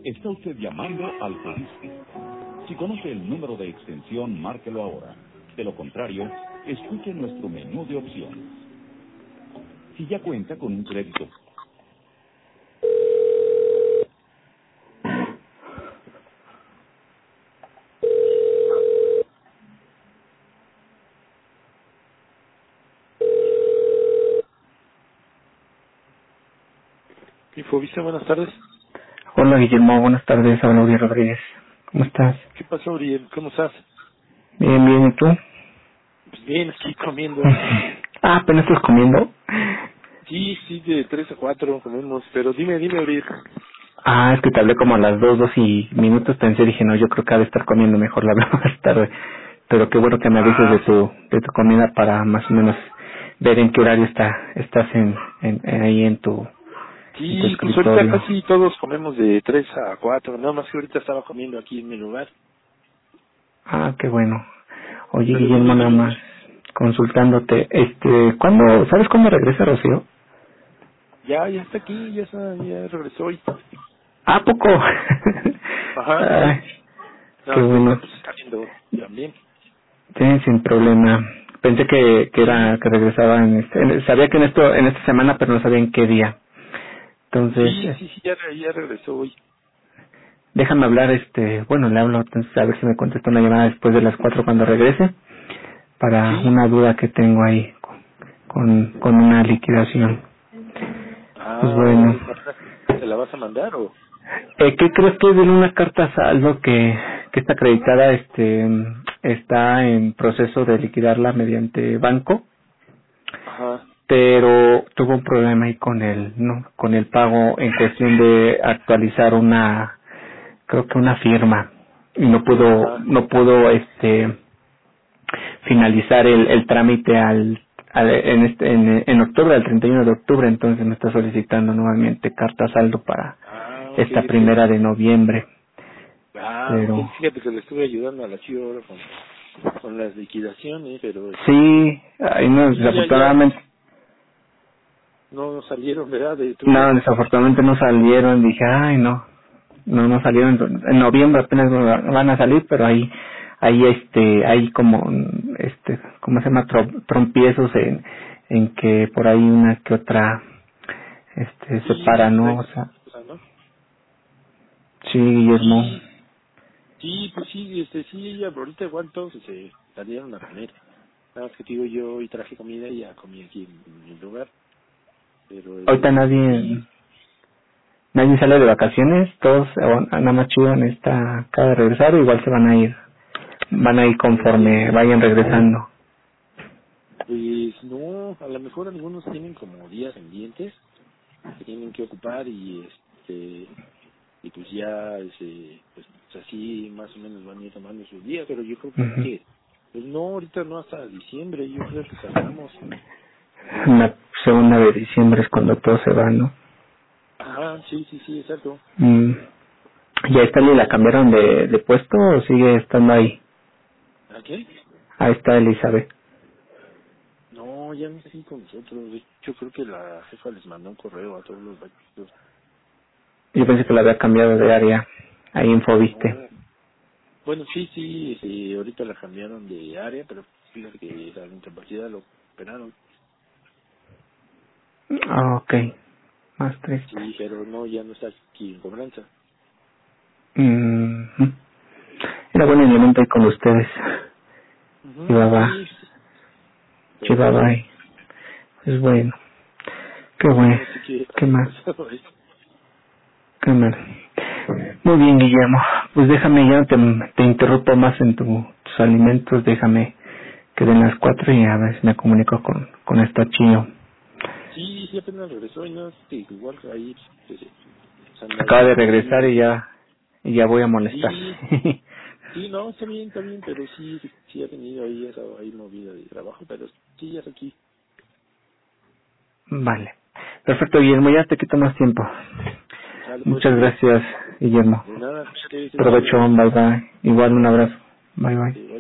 Está usted llamando al Fobiste. Si conoce el número de extensión, márquelo ahora. De lo contrario, escuche nuestro menú de opciones. Si ya cuenta con un crédito. Infovista, buenas tardes. Hola Guillermo, buenas tardes, habla Uriel Rodríguez. ¿Cómo estás? ¿Qué pasó, Uriel? ¿Cómo estás? Bien, bien, ¿y tú? Pues bien, aquí comiendo. ¿Apenas estás comiendo? Sí, de 3 a 4 comemos. Pero dime, Uriel. Es que te hablé como a las 2 y minutos, pensé, dije, no, yo creo que ha de estar comiendo, mejor la hablo más tarde. Pero qué bueno que me avises de tu comida para más o menos ver en qué horario estás ahí en tu Sí, pues ahorita escritorio. casi todos comemos de 3 a 4. Nada más que ahorita estaba comiendo aquí en mi lugar. Qué bueno. Oye, Pero Guillermo, nada dime. más consultándote, ¿sabes cuándo regresa Rocío? Ya está aquí, ya regresó hoy. ¿A poco? Ajá, sí. Ay, qué No, ahorita bueno. pues está viendo también. Sí, sin problema. Pensé que Sí, era que regresaba sabía que en esta semana, pero no sabía en qué día. Entonces, ya regresó hoy. déjame hablar, bueno, le hablo entonces a ver si me contesta una llamada después de las 4 cuando regrese para Sí. una duda que tengo ahí con una liquidación. Pues bueno, Órale, ¿te la vas a mandar o? ¿qué crees que es de una carta saldo que está acreditada, está en proceso de liquidarla mediante banco? Ajá. Pero tuvo un problema ahí con el pago en cuestión de actualizar creo que una firma, y Ajá. no pudo finalizar el trámite en octubre, al 31 de octubre. Entonces me está solicitando nuevamente carta saldo para Ok. esta primera de noviembre. Ok. Pero Fíjate que le estuve ayudando a la chica ahora con las liquidaciones, pero sí, ahí no, sí, ya desafortunadamente no salieron, ¿verdad? De tu... no, desafortunadamente no salieron. Dije, ay, no salieron. En noviembre apenas van a salir, pero hay como, ¿cómo se llama? Trompiezos en que por ahí una que otra, se Sí, para, ¿no? traes O sea, cosa, ¿no? sí, Guillermo. Sí, pues sí, sí, ya ahorita igual todos se salieron a comer. Nada más que te digo, yo hoy traje comida y ya comí aquí en mi lugar. Pero Ahorita sí, nadie sale de vacaciones, todos nada más chido acaba de regresar, o igual se van a ir conforme pues vayan regresando. Pues no, a lo mejor algunos tienen como días pendientes que tienen que ocupar y pues ya pues así más o menos van a ir tomando sus días, pero yo creo Ujú. que pues no, ahorita no hasta diciembre, yo creo que tardamos. La segunda de diciembre es cuando todos se van, ¿no? Ajá, sí, exacto. Mm. ¿Ya está la cambiaron de puesto o sigue estando ahí? ¿A qué? Ahí está Elizabeth. No, ya no está aquí con nosotros. Yo creo que la jefa les mandó un correo a todos los vaquitos. Yo pensé que la había cambiado de área. Ahí en Fobiste. No, bueno, sí, ahorita la cambiaron de área, pero fíjate que la incapacidad lo operaron. Ok. Más triste. Sí, pero no, ya no está aquí en cobranza. Mhm. Era buen elemento ahí con ustedes. Llevaba, Sí, pero llevaba bueno, ahí. Es bueno. Qué pues bueno. ahora sí que Qué ha mal. pasado esto. Qué mal. Muy bien, Guillermo. Pues déjame, ya no te interrumpo más en tus alimentos. Déjame que den las 4 y a ver si me comunico con esta chino. Sí, apenas regresó y no, igual que ahí se anda Acaba ahí de metido. regresar y ya voy a molestar. Sí, sí, no, está bien, pero sí ha tenido ahí esa ahí movida de trabajo, pero sí, ya está aquí. Vale. Perfecto, Guillermo, ya te quito más tiempo. Sale pues, Muchas Uriel. gracias, Guillermo. De nada, que estés bien, Provecho, Uriel. bye bye. Igual un abrazo. Bye bye. Sí,